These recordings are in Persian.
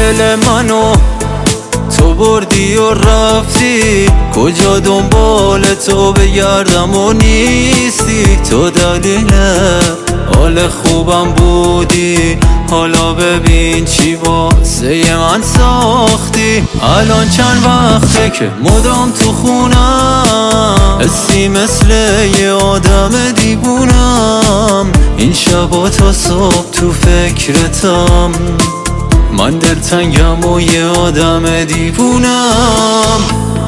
دل منو تو بردی و رفتی، کجا دنبال تو بگردم و نیستی. تو دلیل حال خوبم بودی، حالا ببین چی واسه من ساختی. الان چند وقته که مدام تو خونم، حسی مثل یه آدم دیوونم. این شبا تا صبح تو فکرتم، من دلتنگم و یه آدم دیوونم.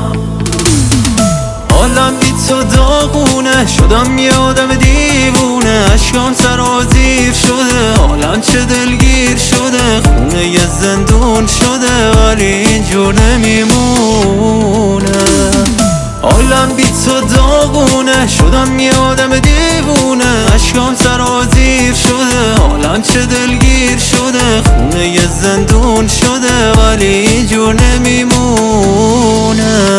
حالم بی تو داغونه، شدم یه آدم دیوونه. اشکام سرازیر شده، حالم چه دلگیر شده. خونه یه زندون شده ولی اینجور نمیمونه. حالم بی تو داغونه، شدم یه آدم دیوونه. اشکام سرازیر شده، حالم چه دلگیر شده. خونه یه زندون شده ولی اینجور نمیمونه.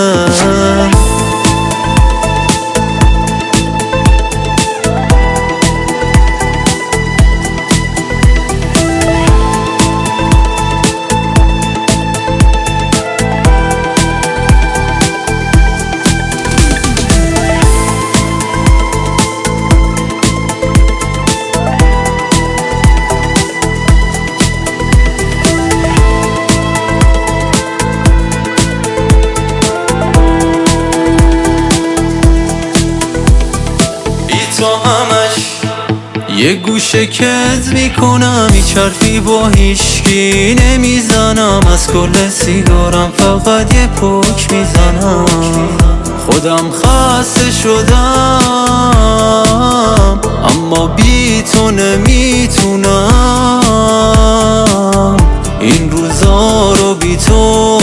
تو همش یه گوشه کز میکنم، میچرفی با هیشکی نمیزنم. از کل سیگارم فقط یه پک میزنم. خودم خسته شدم اما بی تو نمیتونم. این روزا رو بی تو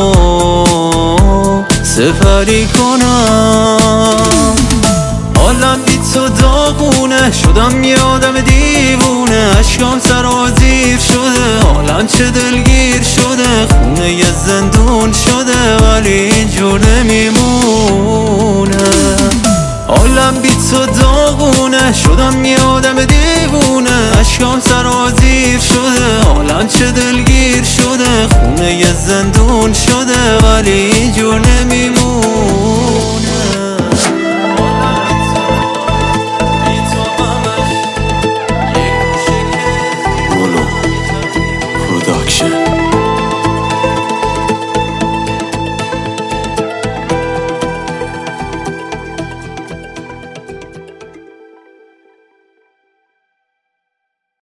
سپری کنم. حالم بی تو داغونه، شدم یه آدم دیوونه. اشکام سرازیر شده، حالم چه دلگیر شده. خونه یه زندون شده ولی اینجور نمیمونه. حالم بی تو داغونه، شدم یه آدم دیوونه. اشکام سرازیر شده، حالم چه دلگیر شده. خونه یه زندون شده ولی اینجور نمیمونه.